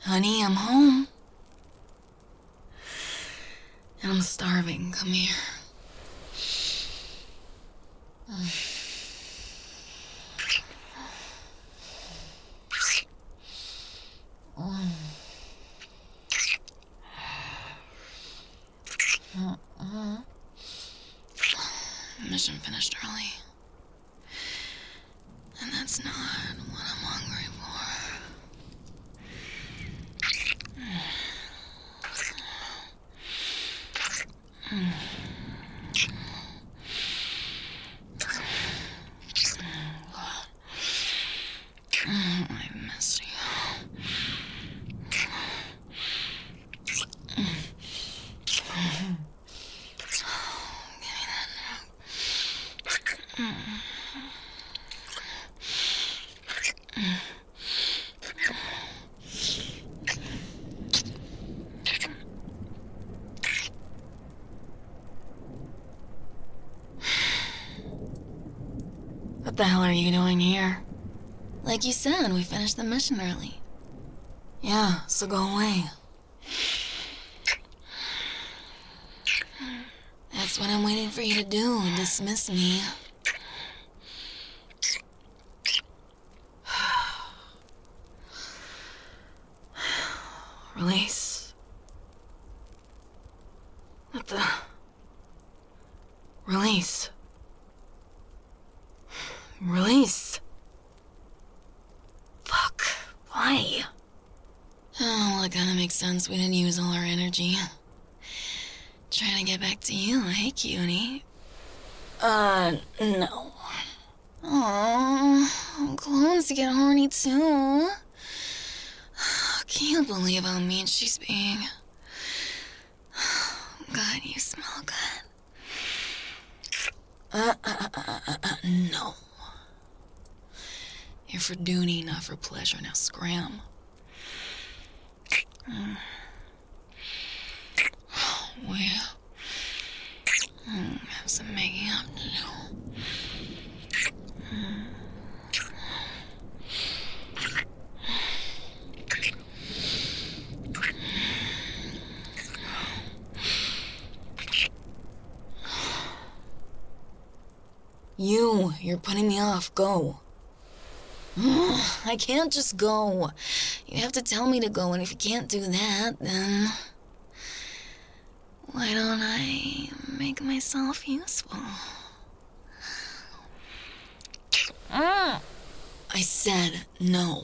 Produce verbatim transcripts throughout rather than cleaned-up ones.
Honey, I'm home. And I'm starving. Come here. Mission finished early. And that's not what I'm hungry for. I miss you. What the hell are you doing here? Like you said, we finished the mission early. Yeah, so go away. That's what I'm waiting for you to do, dismiss me. Release. What the? Release. Release. Fuck. Why? Oh, well, it kinda makes sense. We didn't use all our energy. Trying to get back to you. Hey, cutie. Uh, no. Aww, clones get horny too. Can't believe how mean she's being. God, you smell good. Uh, uh, uh, uh, uh, no. You're for duty, not for pleasure. Now scram. Mm. We mm, have some making up to do. Mm. You, you're putting me off. Go. I can't just go. You have to tell me to go, and if you can't do that, then why don't I make myself useful? I said no.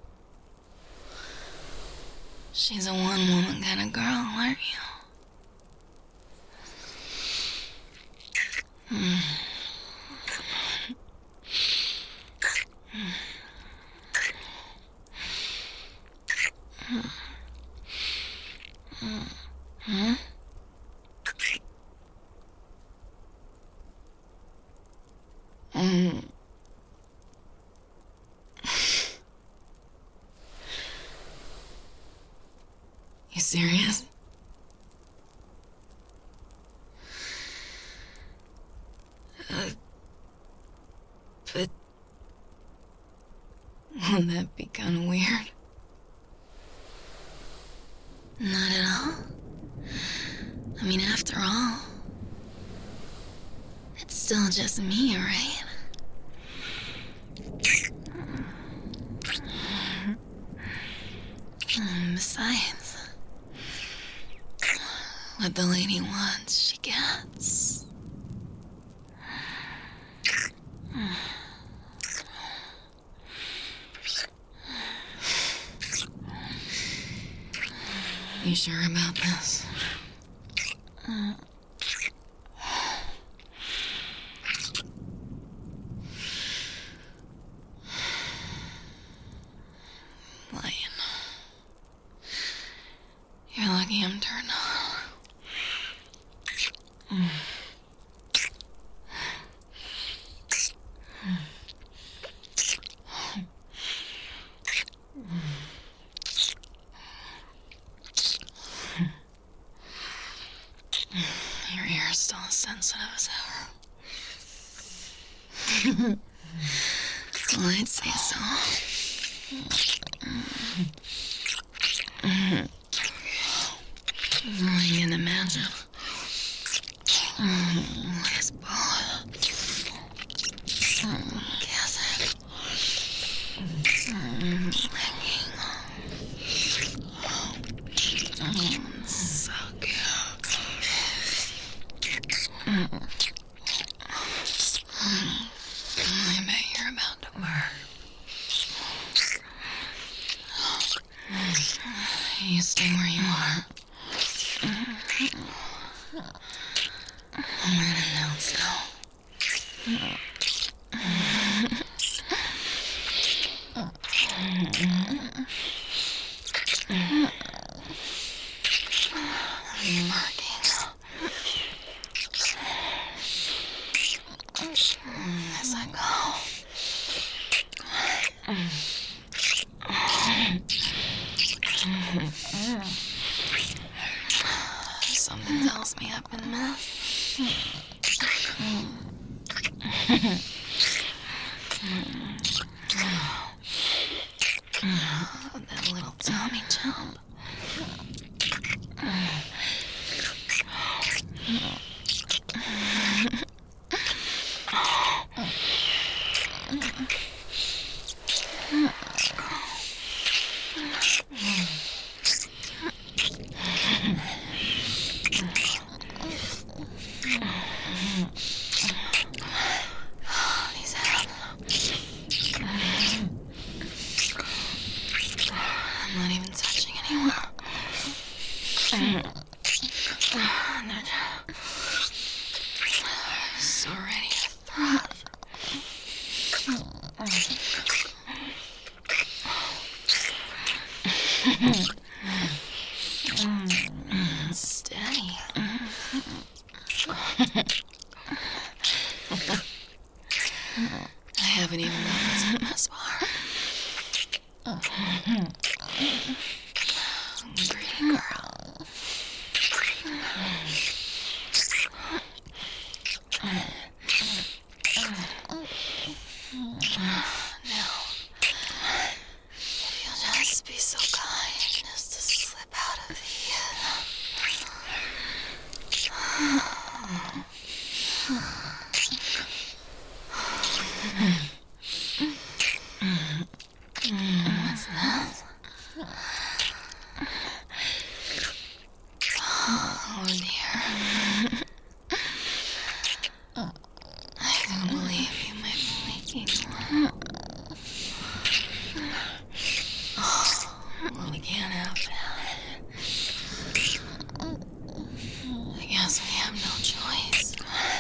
She's a one-woman kind of girl, aren't you? Hmm. Hmm? Um. You serious? Uh, but wouldn't that be kind of weird? Not at all. I mean, after all, it's still just me, right? And besides, what the lady wants, she gets. You sure about this? Uh. Lion. You're lucky I'm turned on. Mm. Your ear's still as sensitive as ever. Well, I'd say so. I can imagine. His ball. Guess it. Hanging. So good. I bet you're about to burn. You stay where you are. I'm gonna announce now. Marking. As I go. Something tells me I've been missed. That little Tommy chump. These hands. I'm not even touching anywhere. They're so ready to throsh. Steady. I haven't even noticed this far. Greedy girl. Now, if you'll just be so kind as to slip out of What's that? Oh dear. I don't believe you might be making one. Oh, well, we can't have that. I guess we have no choice.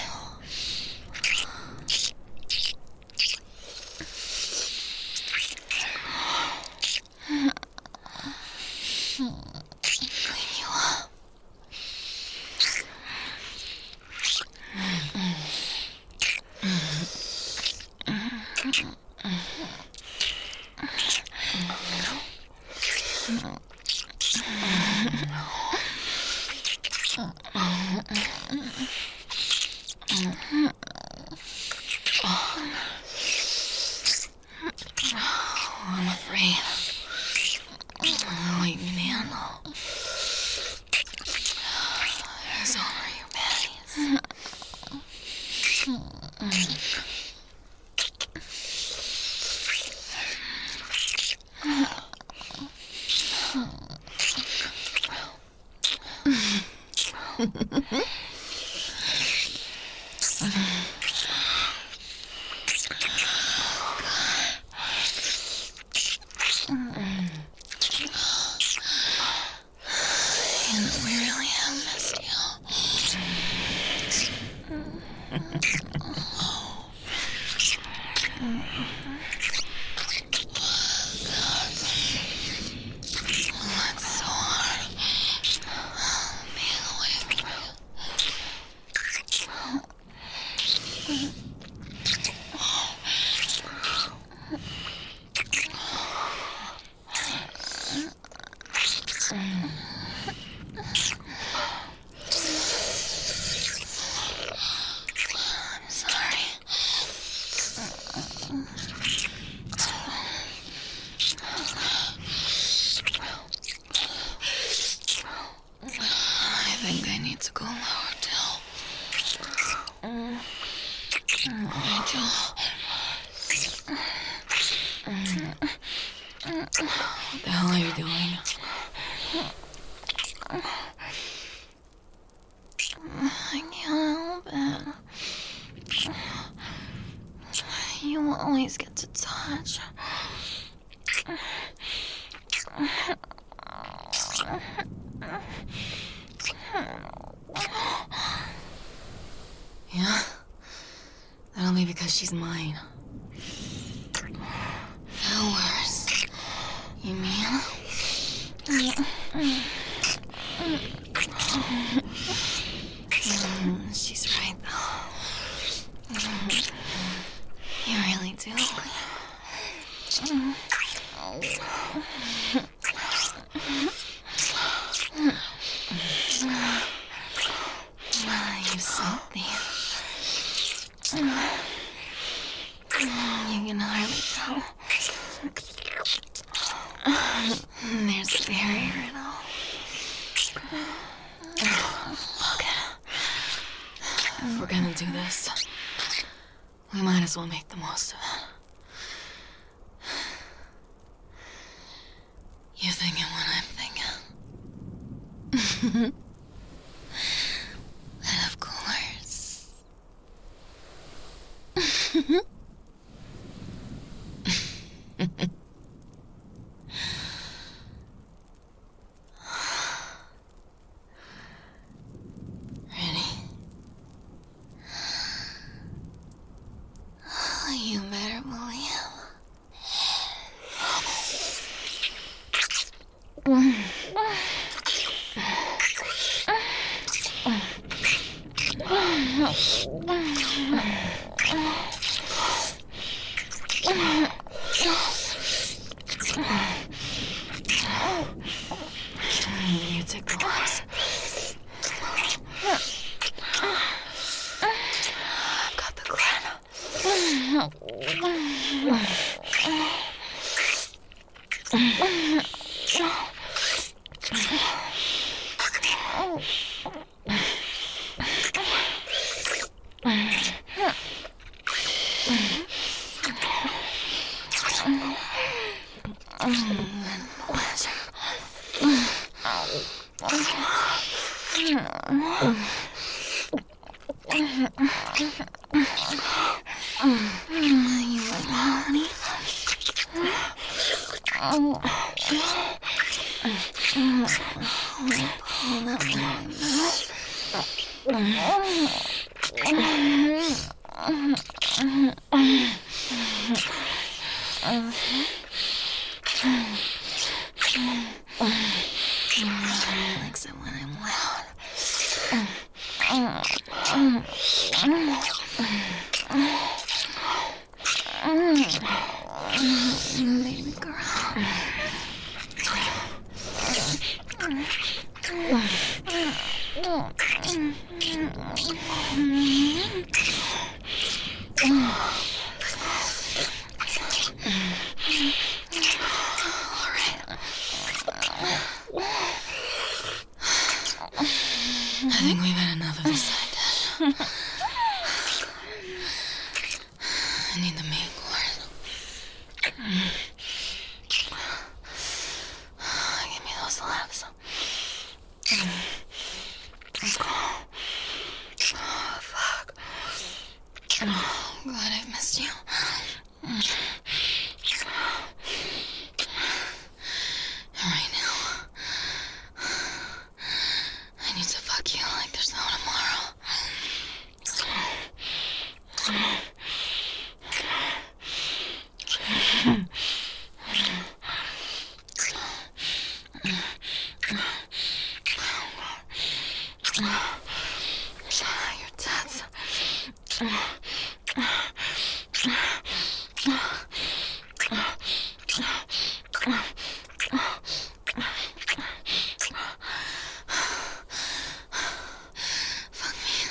Clean you up. I'm afraid. All you can handle is over your panties. You know, we really have missed you. That's so hard. Being away from you. Angel. What the hell are you doing? I can't help it. You always get to touch. Yeah? That'll be because she's mine. Hours. You mean? Mm, she's right, though. You really do. You salty. You can hardly tell. There's a barrier and all. Look. If we're gonna do this, we might as well make the most of it. You thinking what I'm thinking? And of course. Ready? You better believe. You take the horse. I've got the clan. You like my honey? Oh, pull that one in He likes it when I'm loud. Baby girl. I think we've had enough of this side dish. I need the main course. Give me those laps. Oh, fuck. Oh, glad I've missed you. Right now, I need to fuck you like there's no tomorrow. Your tats. Fuck me.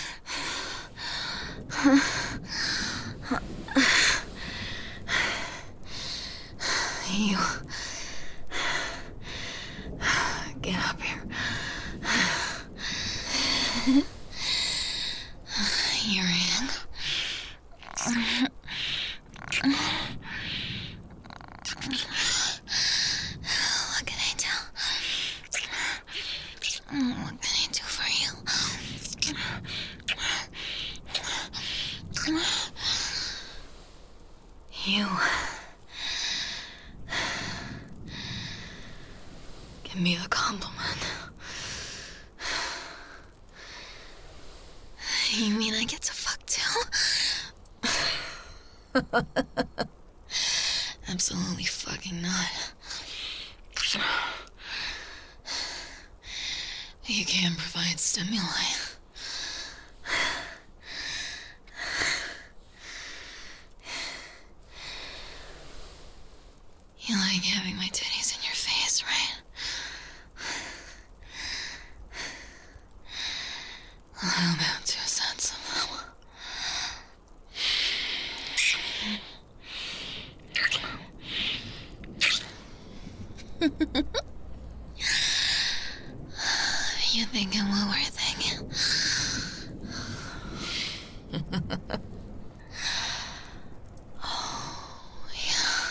You get up here. Your hand. What can I do? What can I do for you? You give me the compliment. You mean I get to fuck too? Absolutely fucking not. You can provide stimuli. You like having my titties in your face, right? Well, how about two sets of them? You thinking what we're thinking? Oh, yeah.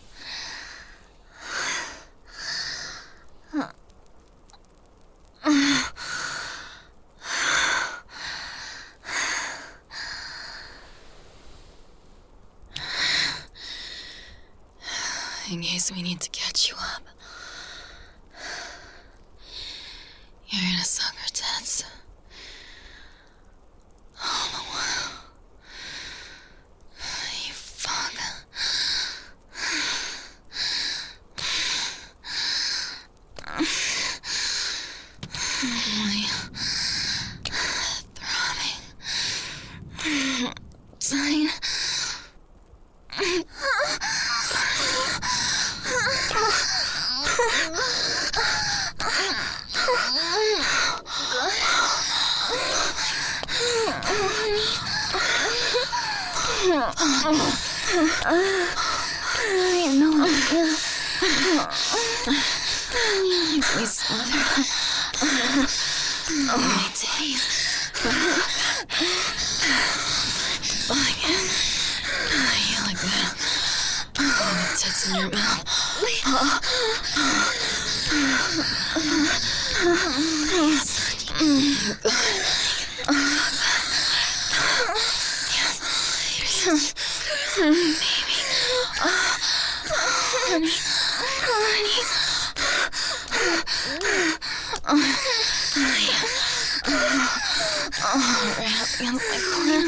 In case we need to catch you up, you're gonna suck her tits all the while. You fuck. My throbbing sign. You know I'm good. We smothered. Oh, my titties. Fuck. You look good. Oh, the tits in your mouth. Baby. Honey. Honey. Oh, right up against my corner.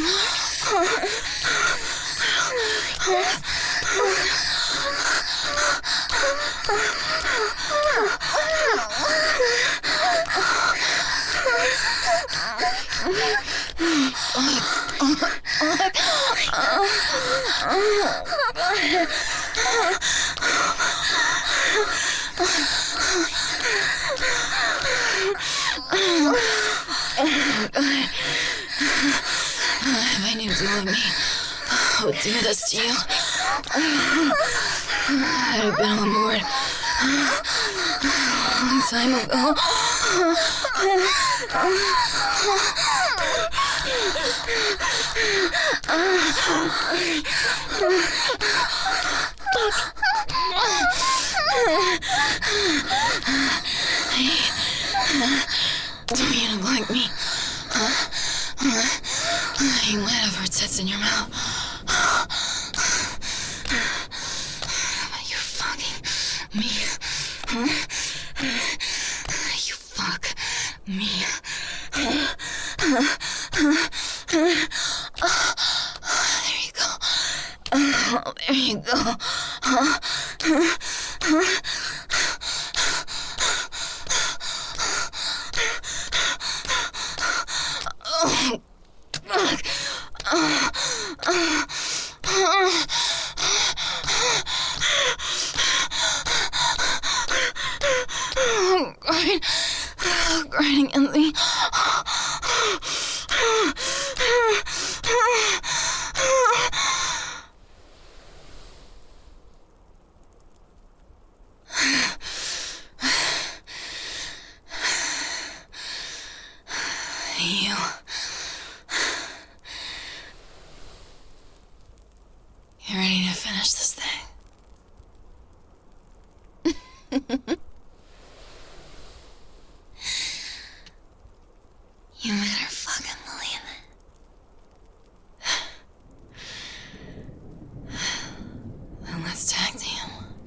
If I knew two of me would do this to you, I'd have been on board a long time ago. Hey, don't you look like me? Huh? You might have her tits in your mouth. But you're fucking me. You fuck me. There you go. Oh, there you go. Oh, fuck. Oh, oh, oh, grind, oh, grinding in the. You. finish this thing. You better fucking believe it. Then let's tag team.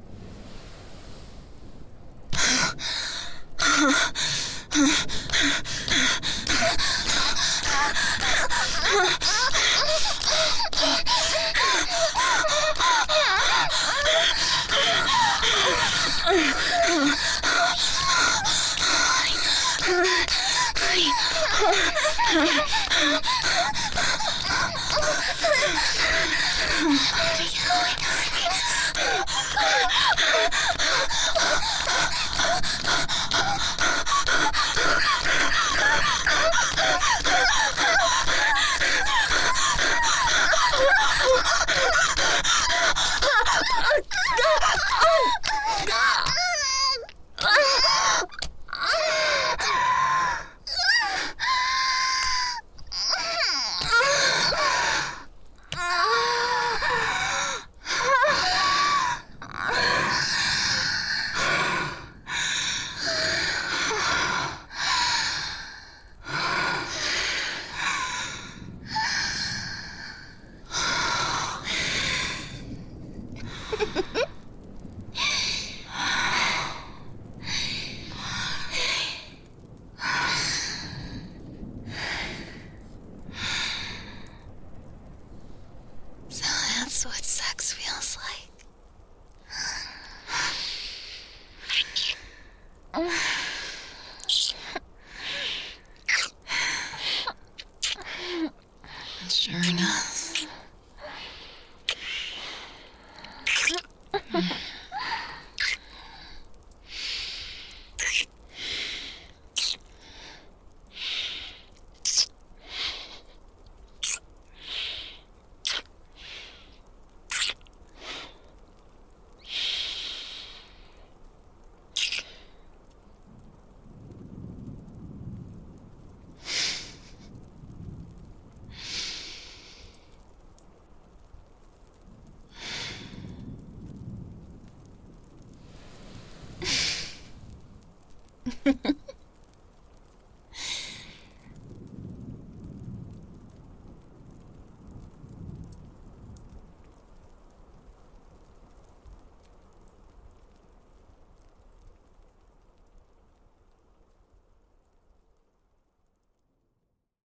So that's what sex feels like. It sure does.